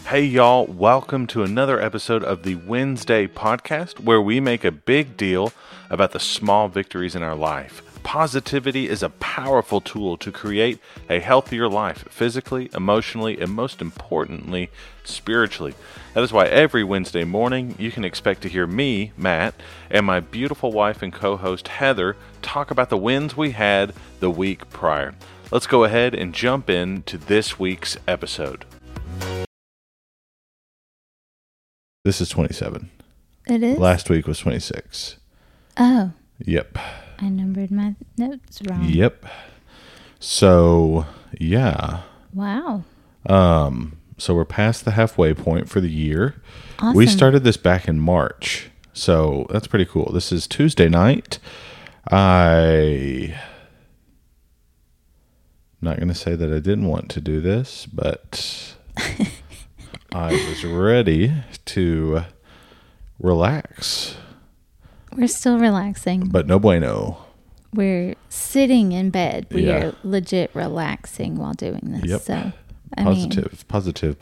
Hey y'all, welcome to another episode of the Wednesday podcast where we make a big deal about the small victories in our life. Positivity is a powerful tool to create a healthier life, physically, emotionally, and most importantly, spiritually. That is why every Wednesday morning you can expect to hear me, Matt, and my beautiful wife and co-host Heather talk about the wins we had the week prior. Let's go ahead and jump into this week's episode. This is 27. It is? Last week was 26. Oh. Yep. I numbered my notes wrong. Yep. So, yeah. Wow. So we're past the halfway point for the year. Awesome. We started this back in March. So that's pretty cool. This is Tuesday night. I'm not going to say that I didn't want to do this, but I was ready to relax. We're still relaxing. But no bueno. We're sitting in bed. We Yeah. are legit relaxing while doing this. Yep. So, Positive.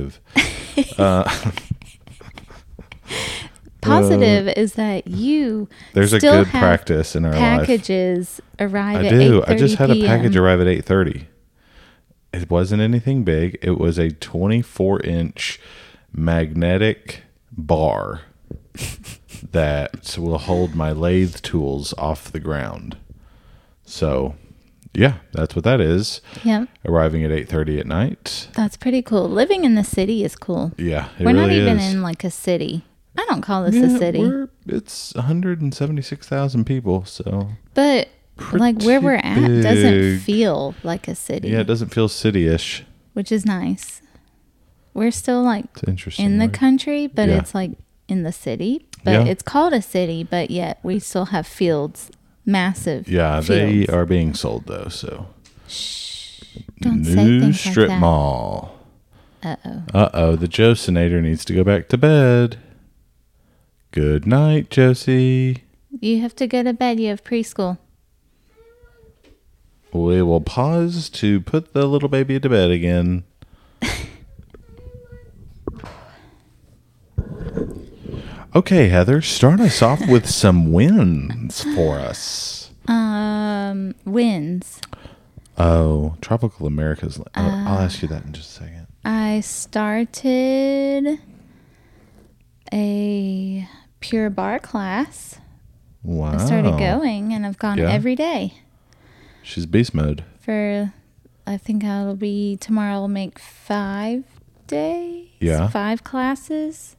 Positive is that you There's a still good have practice in our life. packages arrive I at do. 8:30 I just had a package PM. arrive at 8:30. It wasn't anything big. It was a 24-inch magnetic bar that will hold my lathe tools off the ground. So, yeah, that's what that is. Yep. Arriving at 8:30 at night. That's pretty cool. Living in the city is cool. Yeah, it We're not really even is. in like a city. I don't call this a city. It's 176,000 people, so But like where we're at big. doesn't feel like a city. Yeah, it doesn't feel city-ish. Which is nice. We're still like It's interesting. in the word. country, but Yeah. it's like in the city. But Yeah. it's called a city, but yet we still have fields, massive Yeah, fields. they are being sold though. So Shh. Don't say New things strip like that. mall. Uh-oh. The Josinator needs to go back to bed. Good night, Josie. You have to go to bed. You have preschool. We will pause to put the little baby to bed again. Okay, Heather, start us off with some wins for us. Winds. Oh, Tropical America's. I'll ask you that in just a second. I started a Pure Barre class. Wow. I started going, and I've gone Yeah. every day. She's beast mode. For I think I'll be tomorrow. I'll make 5 days. Yeah. 5 classes.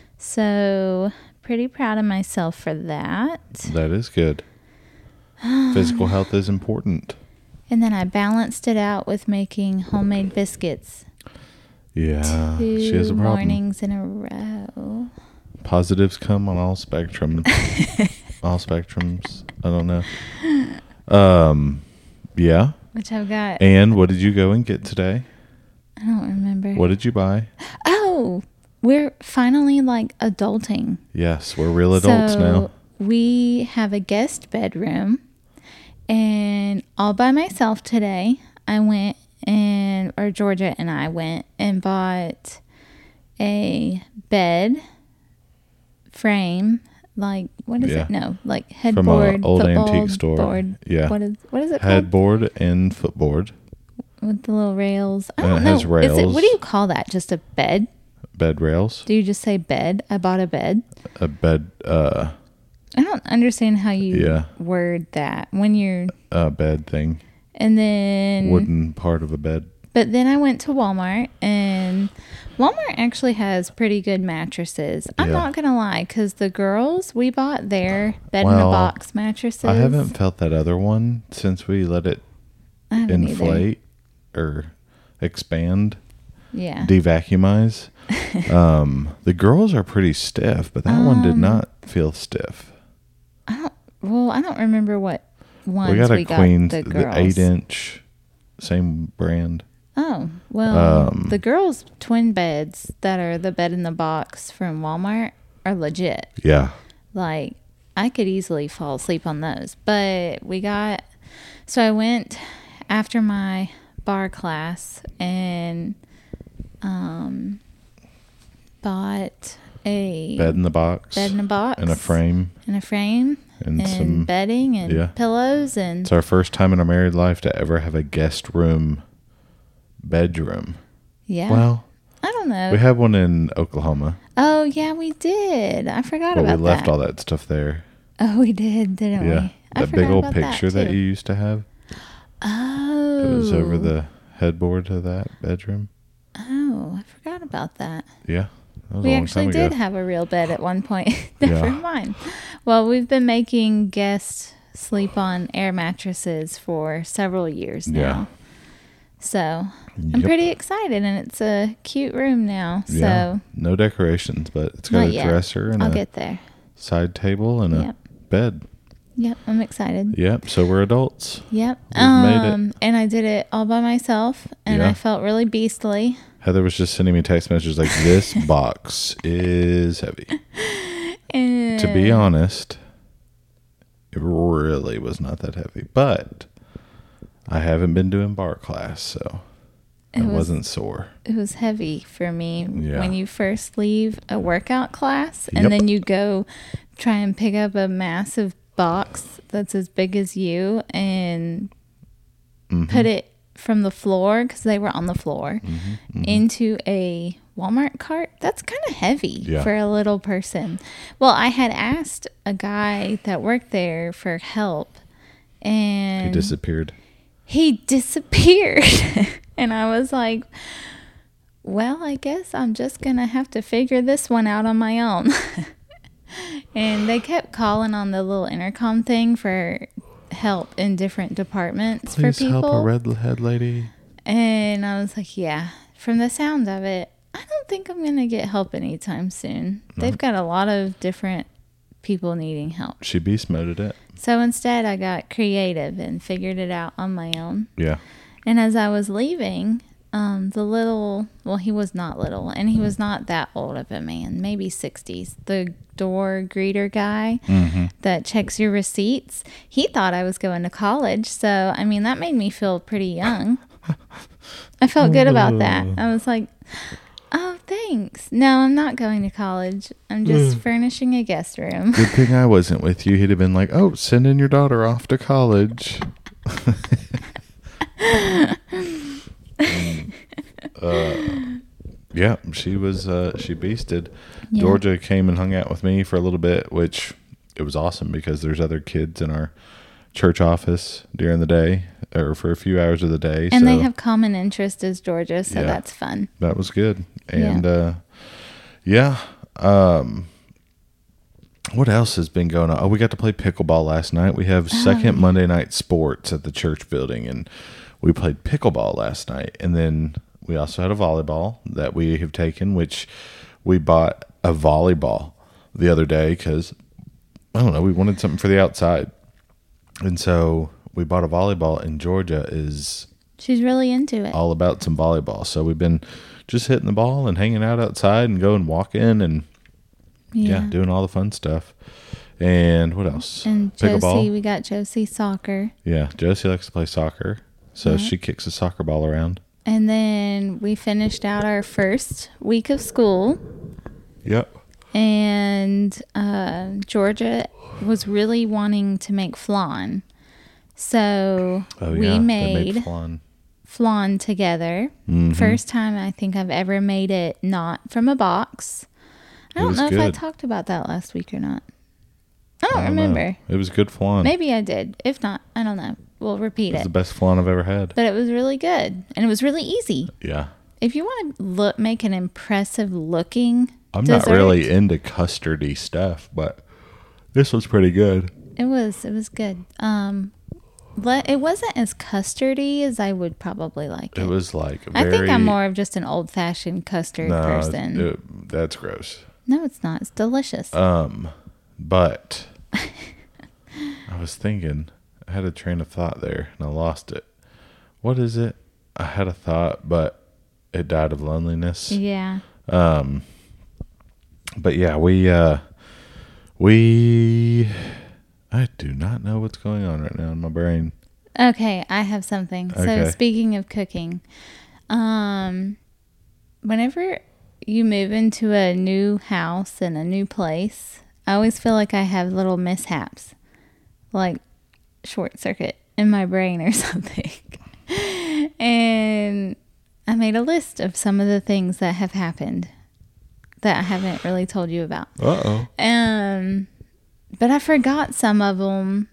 So pretty proud of myself for that. That is good. Physical health is important. And then I balanced it out with making homemade biscuits. Yeah, 2 she has a problem. mornings in a row. Positives come on all spectrums. All spectrums. I don't know. Yeah. Which I've got. And what did you go and get today? I don't remember. What did you buy? Oh, we're finally like adulting. Yes, we're real adults now. We have a guest bedroom, and all by myself today, I went or Georgia and I went and bought a bed frame. Like, what is Yeah. it? No, like From headboard, an old football antique store. board. Yeah. What is it called? Headboard and footboard. With the little rails. I And don't it know. has rails. What do you call that? Just a bed? Bed rails. Do you just say bed? I bought a bed. A bed, I don't understand how you Yeah. word that when you're, a bed thing. and then, Wooden part of a bed. but then I went to Walmart, and Walmart actually has pretty good mattresses. I'm Yeah. not going to lie, because the girls, we bought their bed in Well, a box mattresses. I haven't felt that other one since we let it I haven't either. inflate or expand, Yeah. devacuumize. The girls are pretty stiff, but that one did not feel stiff. I don't remember what ones We got a queen, the the girls. 8-inch, same brand. Oh, well, the girls' twin beds that are the bed in the box from Walmart are legit. Yeah. Like, I could easily fall asleep on those. But so I went after my bar class, and bought a bed in the box. Bed in a box. And a frame. And a frame. And some bedding and pillows. And it's our first time in our married life to ever have a guest room bedroom. Yeah. Well, I don't know. We had one in Oklahoma. Oh, yeah, we did. I forgot about that. But we left all that stuff there. Oh, we did, didn't we? That big old picture that you used to have. Oh. It was over the headboard of that bedroom. Oh, I forgot about that. Yeah. We actually did have a real bed at one point. Never mind. Well, we've been making guests sleep on air mattresses for several years now. Yeah. So I'm pretty excited, and it's a cute room now. So no decorations, but it's got a dresser and I'll get there. Side table and a bed. Yep, I'm excited. Yep, so we're adults. Yep. Made it. And I did it all by myself, and I felt really beastly. Heather was just sending me text messages like, this box is heavy. And to be honest, it really was not that heavy. But I haven't been doing bar class, so I wasn't sore. It was heavy for me when you first leave a workout class and then you go try and pick up a massive box that's as big as you and put it from the floor, because they were on the floor, into a Walmart cart. That's kind of heavy for a little person. Well, I had asked a guy that worked there for help, and he disappeared. And I was like, well, I guess I'm just gonna have to figure this one out on my own. And they kept calling on the little intercom thing for help in different departments. Please for people. Help a redhead lady. And I was like, yeah, from the sound of it, I don't think I'm going to get help anytime soon. They've got a lot of different people needing help. She beast moded it. So instead, I got creative and figured it out on my own. Yeah. And as I was leaving, he was not little, and he was not that old of a man, maybe 60s. The door greeter guy that checks your receipts, he thought I was going to college. So, I mean, that made me feel pretty young. I felt good about that. I was like, oh, thanks. No, I'm not going to college. I'm just furnishing a guest room. Good thing I wasn't with you. He'd have been like, oh, sending your daughter off to college. Yeah, she was, she beasted. Yeah. Georgia came and hung out with me for a little bit, which it was awesome because there's other kids in our church office during the day or for a few hours of the day. And they have common interest as Georgia, so that's fun. That was good. And, what else has been going on? Oh, we got to play pickleball last night. We have second Monday night sports at the church building, and we played pickleball last night. And then we also had a volleyball that we have taken, which we bought a volleyball the other day because, I don't know, we wanted something for the outside. And so we bought a volleyball, and Georgia she's really into it. All about some volleyball. So we've been just hitting the ball and hanging out outside and going walking and doing all the fun stuff. And what else? And Josie, we got Josie soccer. Yeah, Josie likes to play soccer. So she kicks a soccer ball around. And then we finished out our first week of school. Yep. And Georgia was really wanting to make flan. So we made flan together. First time I think I've ever made it not from a box. I don't know if I talked about that last week or not. I don't remember. It was good flan. Maybe I did. If not, I don't know. We'll repeat it. It was the best flan I've ever had. But it was really good. And it was really easy. Yeah. If you want to make an impressive looking dessert, not really into custardy stuff, but this was pretty good. It was good. It wasn't as custardy as I would probably like it. It was like I think I'm more of just an old-fashioned custard person. That's gross. No, it's not. It's delicious. But I was thinking, I had a train of thought there and I lost it. What is it? I had a thought, but it died of loneliness. Yeah. But yeah, I do not know what's going on right now in my brain. Okay, I have something. Okay. So speaking of cooking, whenever you move into a new house and a new place, I always feel like I have little mishaps, like short circuit in my brain or something. And I made a list of some of the things that have happened that I haven't really told you about. Uh-oh. But I forgot some of them.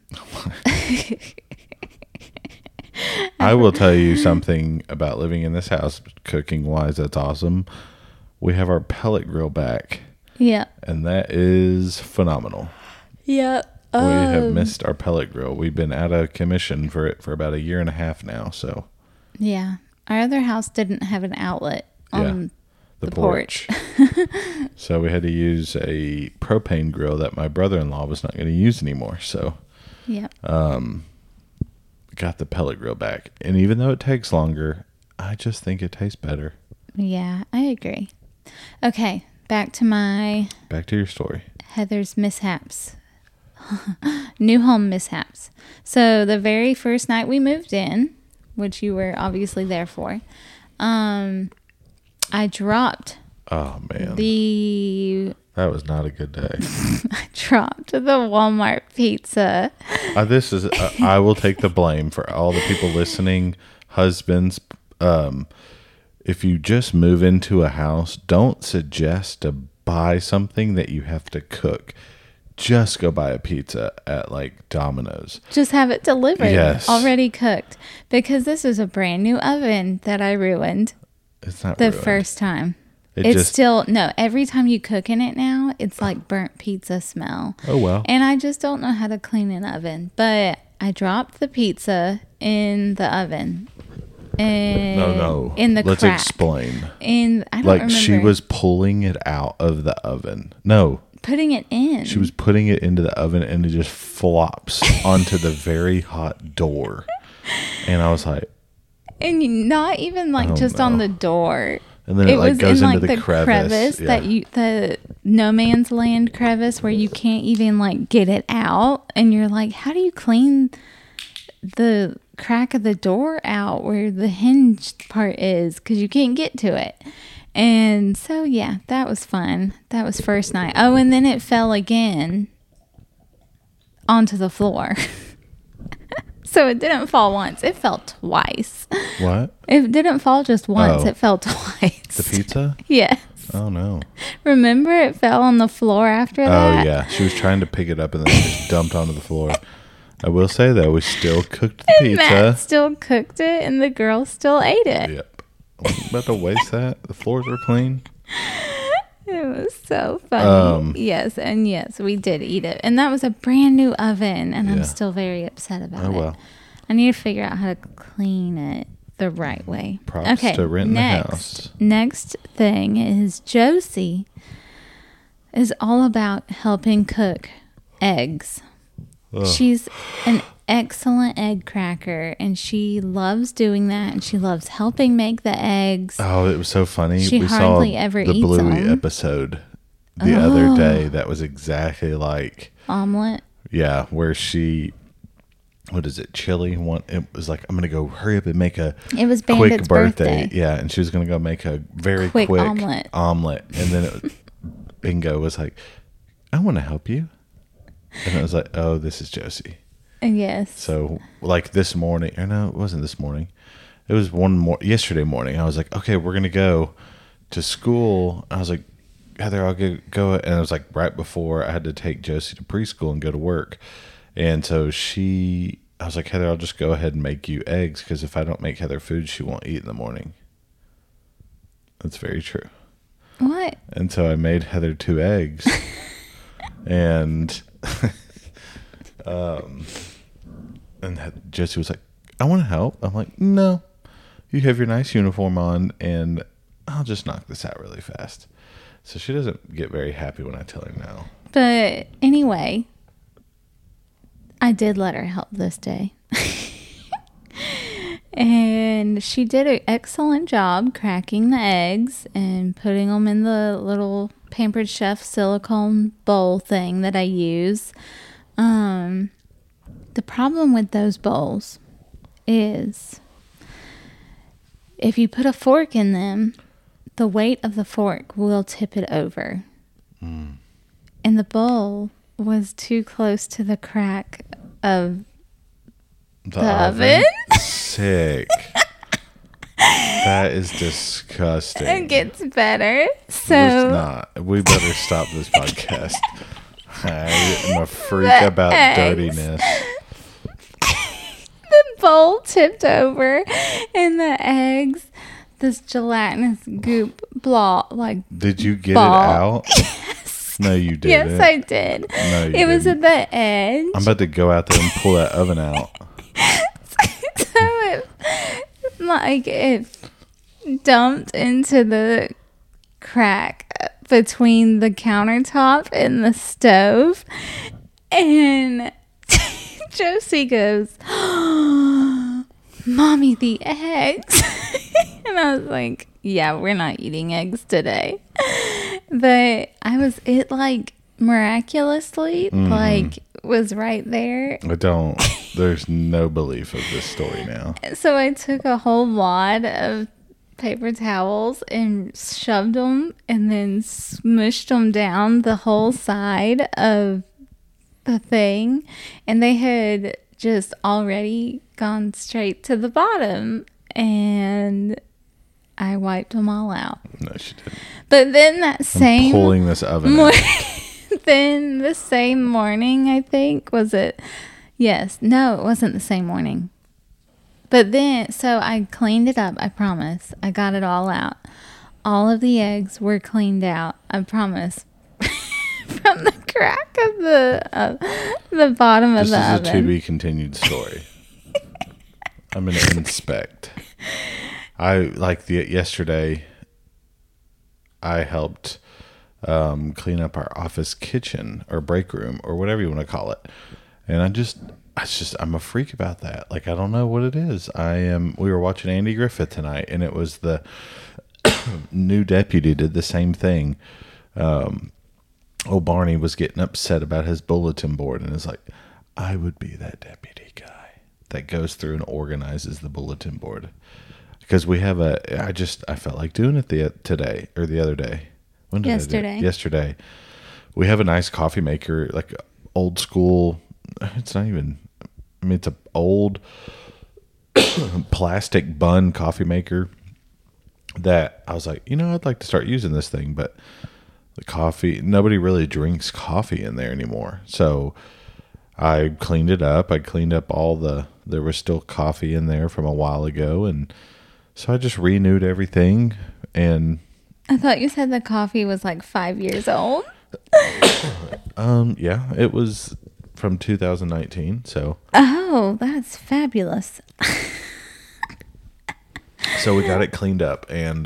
I will tell you something about living in this house, cooking wise. That's awesome. We have our pellet grill back. Yeah. And that is phenomenal. Yeah. We have missed our pellet grill. We've been out of commission for it for about 1.5 years now. So yeah, our other house didn't have an outlet on the porch. So we had to use a propane grill that my brother-in-law was not going to use anymore. So yeah, got the pellet grill back. And even though it takes longer, I just think it tastes better. Yeah, I agree. Okay, back to your story. Heather's mishaps. New home mishaps. So the very first night we moved in, which you were obviously there for, I dropped. Oh man, that was not a good day. I dropped the Walmart pizza. I will take the blame for all the people listening. Husbands, if you just move into a house, don't suggest to buy something that you have to cook. Just go buy a pizza at like Domino's. Just have it delivered. Yes. Already cooked. Because this is a brand new oven that I ruined. It's not the ruined. First time. Every time you cook in it now, it's like burnt pizza smell. Oh, well. And I just don't know how to clean an oven. But I dropped the pizza in the oven. And No. In the Let's crack. explain. And I don't like remember. she was pulling it out of the oven. No. Putting it in. She was putting it into the oven and it just flops onto the very hot door. And I was like. And not even like just on the door. And then it like goes into like the crevice. The no man's land crevice where you can't even like get it out. And you're like, how do you clean the crack of the door out where the hinge part is? Because you can't get to it. And so, yeah, that was fun. That was first night. Oh, and then it fell again onto the floor. So it didn't fall once. It fell twice. What? It didn't fall just once. It fell twice. The pizza? Yes. Oh, no. Remember it fell on the floor after that? Oh, yeah. She was trying to pick it up and then it just dumped onto the floor. I will say, though, we still cooked the pizza. Matt still cooked it and the girl still ate it. Yep. I wasn't about to waste that. The floors were clean. It was so funny. Yes, we did eat it. And that was a brand new oven, and I'm still very upset about it. Oh, well. I need to figure out how to clean it the right way. Props to renting the house. Next thing is Josie is all about helping cook eggs. Ugh. She's an excellent egg cracker, and she loves doing that, and she loves helping make the eggs. Oh, it was so funny. We hardly ever eats the Bluey episode the other day that was exactly like omelet. Yeah, where she, what is it, chili? It was like, I'm going to go hurry up and make a quick birthday. Yeah, and she was going to go make a very quick omelet. And then Bingo was like, I want to help you. And I was like, oh, this is Josie. Yes. So, like this morning, or no, it wasn't this morning. It was yesterday morning. I was like, okay, we're going to go to school. I was like, Heather, I'll go. And it was like right before I had to take Josie to preschool and go to work. And so I was like, Heather, I'll just go ahead and make you eggs because if I don't make Heather food, she won't eat in the morning. That's very true. What? And so I made Heather 2 eggs. And and Josie was like, I want to help. I'm like, no, you have your nice uniform on and I'll just knock this out really fast. So she doesn't get very happy when I tell her no. But anyway, I did let her help this day. And she did an excellent job cracking the eggs and putting them in the little Pampered Chef silicone bowl thing that I use. The problem with those bowls is if you put a fork in them, the weight of the fork will tip it over. And the bowl was too close to the crack of the oven. Sick. That is disgusting. It gets better. So It's not. We better stop this podcast. I'm a freak about dirtiness. The bowl tipped over, and the eggs, this gelatinous goop blob, Did you get ball. it out? Yes. No, you didn't. Yes, I did. No, you it was didn't. at the edge. I'm about to go out there and pull that oven out. So it dumped into the crack between the countertop and the stove, and Josie goes, "Mommy, the eggs." And I was like, yeah, we're not eating eggs today. But it miraculously was right there. There's no belief of this story now. So I took a whole wad of paper towels and shoved them and then smushed them down the whole side of the thing. And they had just already gone straight to the bottom. And I wiped them all out. No, she didn't. But then I'm pulling this oven out. Then the same morning, I think, was it? Yes. No, it wasn't the same morning. But then, so I cleaned it up, I promise. I got it all out. All of the eggs were cleaned out, I promise. From the crack of the bottom of the oven. This is a to be continued story. I'm going to inspect. Yesterday, I helped clean up our office kitchen or break room or whatever you want to call it. And I'm a freak about that. Like, I don't know what it is. We were watching Andy Griffith tonight, and it was the new deputy did the same thing. Old Barney was getting upset about his bulletin board, and it's like, I would be that deputy guy that goes through and organizes the bulletin board. Because we have I felt like doing it the other day. When did Yesterday. Yesterday. We have a nice coffee maker, like old school. It's not even, it's an old plastic bun coffee maker that I was like, I'd like to start using this thing, but the coffee, nobody really drinks coffee in there anymore. So I cleaned it up. I cleaned up there was still coffee in there from a while ago. And so I just renewed everything. And I thought you said the coffee was like 5 years old. Yeah, it was from 2019. So. Oh, that's fabulous. So we got it cleaned up and,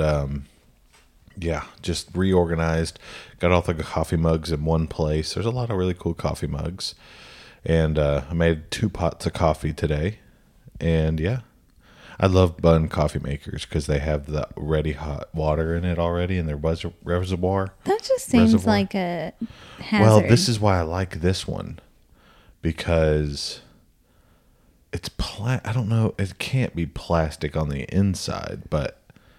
just reorganized, got all the coffee mugs in one place. There's a lot of really cool coffee mugs. And I made 2 pots of coffee today. And yeah, I love Bun coffee makers because they have the ready hot water in it already in their reservoir. That just seems like a hazard. Well, this is why I like this one. Because it's I don't know, it can't be plastic on the inside, but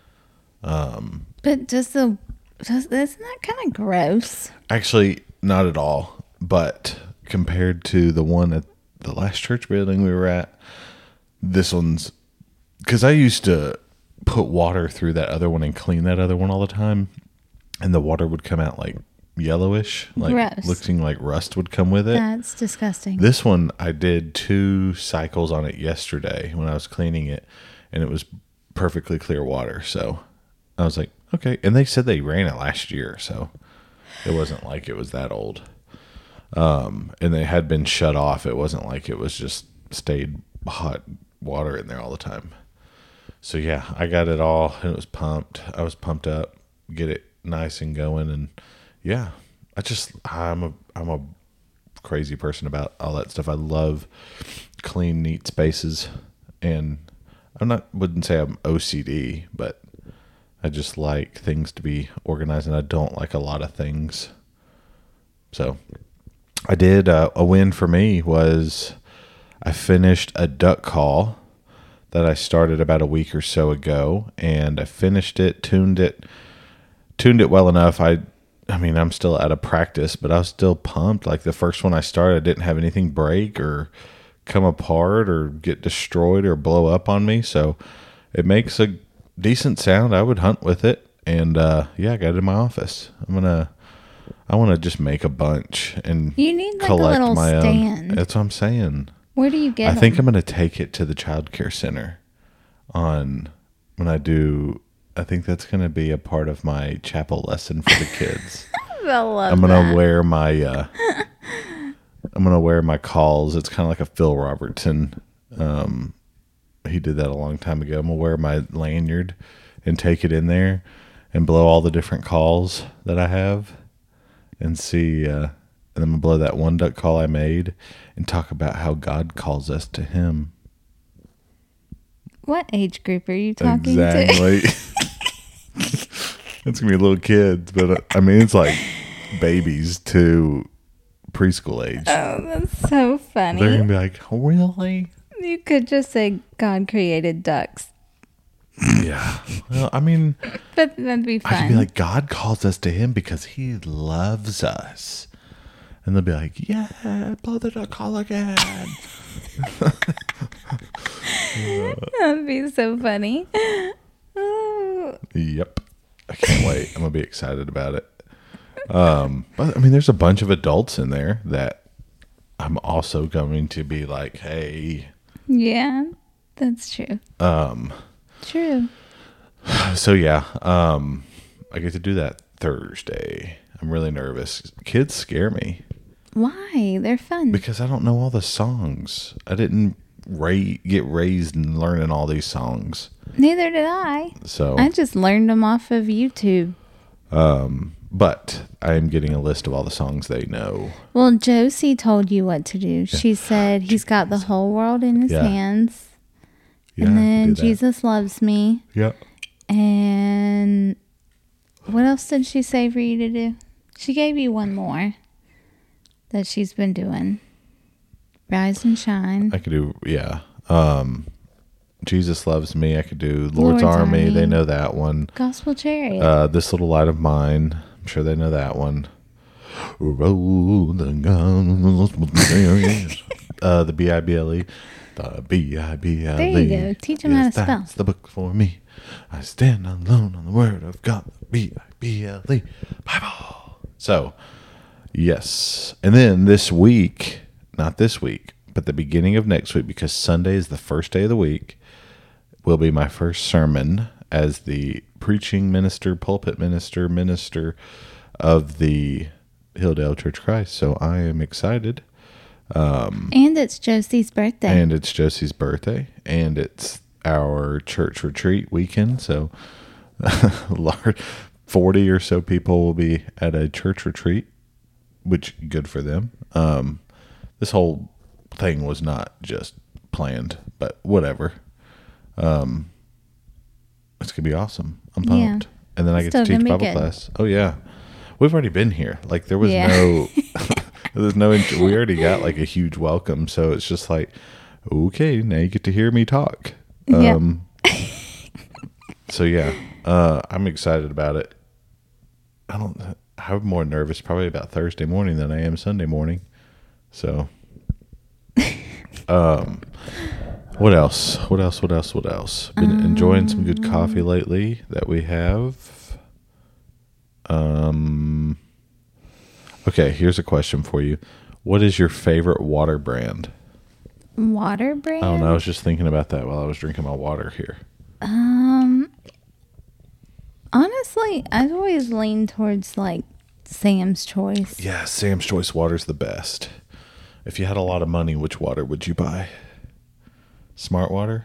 isn't that kind of gross? Actually, not at all. But compared to the one at the last church building we were at, this one's, because I used to put water through that other one and clean that other one all the time, and the water would come out like yellowish, like gross. Looking like rust would come with it. That's disgusting. This one, I did 2 cycles on it yesterday when I was cleaning it, and it was perfectly clear water. So I was like, okay. And they said they ran it last year, so it wasn't like it was that old. And they had been shut off. It wasn't like it was just stayed hot water in there all the time. So yeah, I got it all, and it was pumped. I was pumped up, get it nice and going, and yeah, I'm a crazy person about all that stuff. I love clean, neat spaces, and wouldn't say I'm OCD, but I just like things to be organized, and I don't like a lot of things. So I did, a win for me was I finished a duck call that I started about a week or so ago, and I finished it, tuned it, tuned it well enough. I mean, I'm still out of practice, but I was still pumped. Like the first one I started, I didn't have anything break or come apart or get destroyed or blow up on me. So it makes a decent sound. I would hunt with it. And yeah, I got it in my office. I want to just make a bunch and You need like a collect little my stand. own. That's what I'm saying. Where do you get I think them? I'm going to take it to the child care center when I do. I think that's going to be a part of my chapel lesson for the kids. I love I'm going that. to wear my calls. It's kind of like a Phil Robertson. He did that a long time ago. I'm going to wear my lanyard and take it in there and blow all the different calls that I have and see, and then I'm going to blow that one duck call I made and talk about how God calls us to him. What age group are you talking to? Exactly. It's going to be little kids, but I mean, it's like babies to preschool age. Oh, that's so funny. They're going to be like, really? You could just say God created ducks. Yeah. Well, I mean, But that'd be fun. I could be like, God calls us to him because he loves us. And they'll be like, yeah, blow the duck call again. That'd be so funny. Oh. Yep. I can't wait. I'm going to be excited about it. But I mean, there's a bunch of adults in there that I'm also going to be like, hey. Yeah, that's true. True. So yeah, I get to do that Thursday. I'm really nervous. Kids scare me Why? They're fun. because I don't know all the songs. I didn't get raised in learning all these songs. Neither did I. So, I just learned them off of YouTube. but I am getting a list of all the songs they know. Well, Josie told you what to do. She said he's got the whole world in his Yeah. hands. Yeah, And I can then do that. Jesus loves me. Yep. And what else did she say for you to do? She gave you one more that she's been doing. Rise and shine. I could do, yeah. Jesus Loves Me. I could do Lord's Lord's Army. Army. They know that one. Gospel Chariot. This Little Light of Mine. I'm sure they know that one. Roll the gospel chariot. The B-I-B-L-E. The B-I-B-L-E. There you go. Teach 'em how to spell. That's the book for me. I stand alone on the word of God. B-I-B-L-E. Bible. So, yes. And then this week, not this week, but the beginning of next week, because Sunday is the first day of the week, will be my first sermon as the preaching minister, pulpit minister of the Hilldale Church of Christ. So I am excited. And it's Josie's birthday. And it's Josie's birthday, and it's our church retreat weekend. So 40 or so people will be at a church retreat, which good for them. This whole thing was not just planned, but whatever. It's gonna be awesome. I'm pumped. Yeah. And then I get Still to teach gonna be Bible good. class. Oh yeah, we've already been here. Like there was Yeah. no, we already got like a huge welcome. So it's just like, okay, now you get to hear me talk. Yeah. So yeah, I'm excited about it. I'm more nervous probably about Thursday morning than I am Sunday morning. So, what else? Been enjoying some good coffee lately that we have. Okay, here's a question for you. What is your favorite water brand? Water brand? I don't know. I was just thinking about that while I was drinking my water here. Honestly, I've always leaned towards like Sam's Choice. Yeah, Sam's Choice water's the best. If you had a lot of money, which water would you buy? Smart water?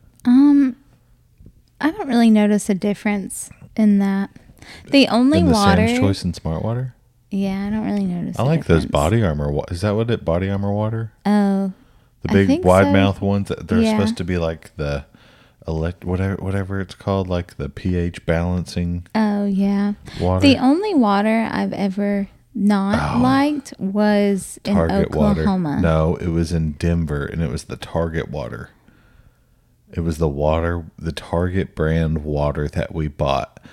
I don't really notice a difference in that. The only And the water. Sam's Choice and Smart water? Yeah, I don't really notice. I a like those difference. Body Armor. Is that what it? Body Armor water? Oh, The I big think wide so. mouth ones. They're Yeah. supposed to be like the whatever it's called, like the pH balancing oh yeah. water. The only water I've ever not liked was in Target Oklahoma. water. No, it was in Denver, and it was the Target water. It was the Target brand water that we bought.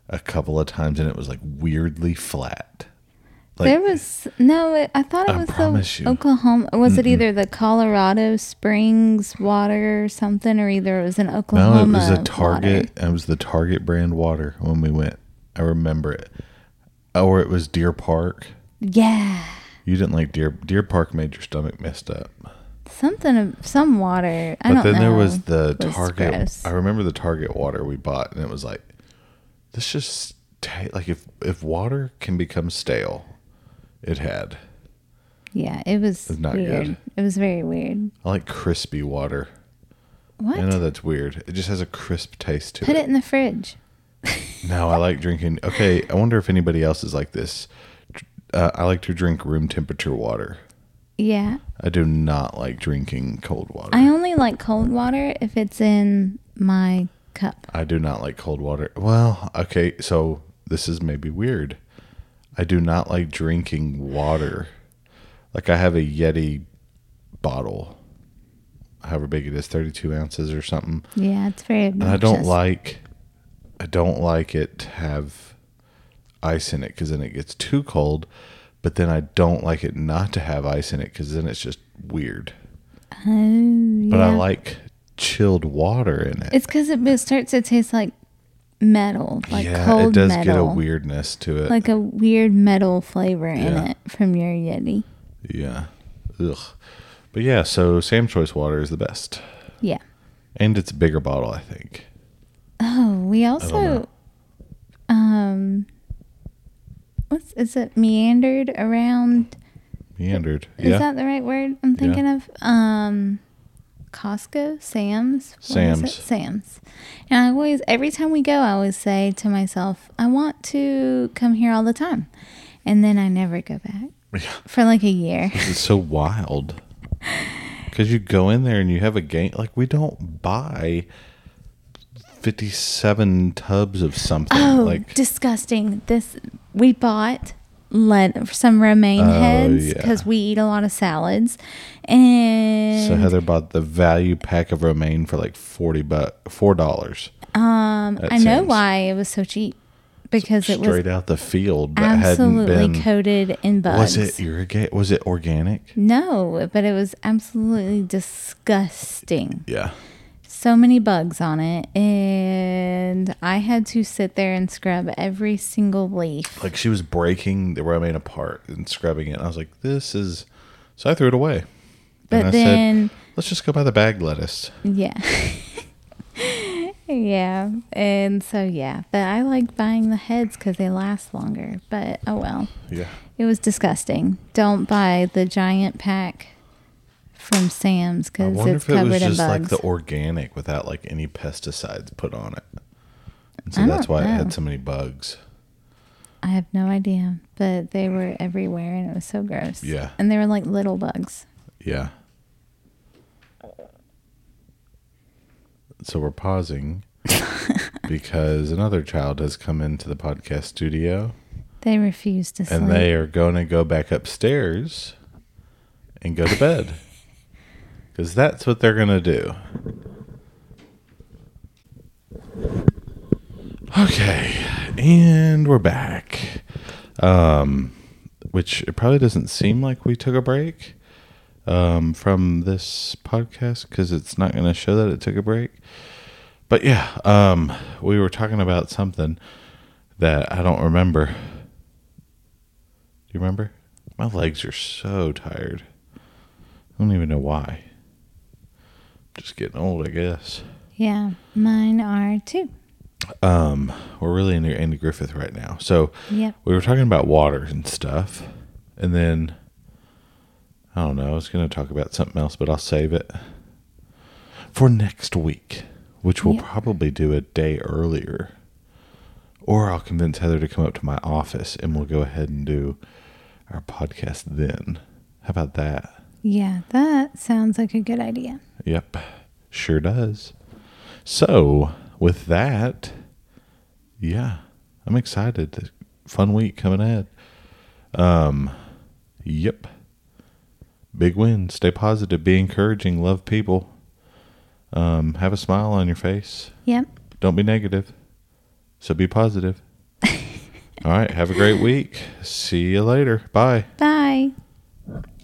a couple of times, and it was like weirdly flat. Like, There was no. I thought it I was promise the you. Oklahoma. Was it either the Colorado Springs water or something, or either it was an No, Oklahoma? it was a Target. Water? It was the Target brand water when we went. I remember it. Or it was Deer Park. Yeah, You didn't like Deer Park made your stomach messed up. some water. I But don't know. then there was the was Target. gross. I remember the Target water we bought, and it was like, this just like if water can become stale, it had. Yeah, it was It's not weird. good. It was very weird. I like crispy water. What? I know that's weird. It just has a crisp taste to Put it. it in the fridge. No, I like drinking. Okay, I wonder if anybody else is like this. I like to drink room temperature water. Yeah, I do not like drinking cold water. I only like cold water if it's in my cup. I do not like cold water. Well, okay, so this is maybe weird. I do not like drinking water. Like I have a Yeti bottle, however big it is, 32 ounces or something. Yeah, it's very And obnoxious. I don't like it to have ice in it because then it gets too cold. But then I don't like it not to have ice in it because then it's just weird. Oh, yeah. But I like chilled water in it. It's because it starts to taste like metal, like yeah, cold it does metal. get a weirdness to it. Like a weird metal flavor in Yeah. it from your Yeti. Yeah. Ugh. But yeah, so Sam's Choice water is the best. Yeah. And it's a bigger bottle, I think. Oh, we know. also, is it meandered around? Meandered. Is Yeah. that the right word I'm thinking of? Costco? Sam's? What is Sam's. it? Sam's. And every time we go, I always say to myself, I want to come here all the time. And then I never go back Yeah. for like a year. It's so wild. Because you go in there and you have a game. Like, we don't buy 57 tubs of something. Oh, like, disgusting. We bought some romaine heads yeah. because we eat a lot of salads. And so Heather bought the value pack of romaine for like $4. I know Sam's. why it was so cheap. Because it was Straight out the field that hadn't absolutely been. coated in bugs. Was it organic? No, but it was absolutely disgusting. Yeah. So many bugs on it. And I had to sit there and scrub every single leaf. Like she was breaking the romaine apart and scrubbing it. I was like, this is. So I threw it away. But and I then, said, let's just go buy the bagged lettuce. yeah. Yeah. And so, yeah. But I like buying the heads because they last longer. But, oh well. Yeah. It was disgusting. Don't buy the giant pack from Sam's I because wonder it's if it was covered in just like bugs. the organic without like any pesticides put on it. And so I that's don't why it know. had so many bugs. I have no idea, but they were everywhere and it was so gross. Yeah. And they were like little bugs. Yeah. So we're pausing because another child has come into the podcast studio They refuse to sleep. and they are going to go back upstairs and go to bed. Because that's what they're going to do. Okay. And we're back. Which it probably doesn't seem like we took a break from this podcast because it's not going to show that it took a break. But yeah, we were talking about something that I don't remember. Do you remember? My legs are so tired. I don't even know why. Just getting old, I guess. Yeah, mine are too. We're really into Andy Griffith right now. So Yep. we were talking about water and stuff. And then, I don't know, I was going to talk about something else, but I'll save it for next week, which we'll Yep. probably do a day earlier. Or I'll convince Heather to come up to my office and we'll go ahead and do our podcast then. How about that? Yeah, that sounds like a good idea. Yep, sure does. So, with that, yeah, I'm excited. Fun week coming ahead. Yep. Big win. Stay positive. Be encouraging. Love people. Have a smile on your face. Yep. Don't be negative. So be positive. All right. Have a great week. See you later. Bye. Bye.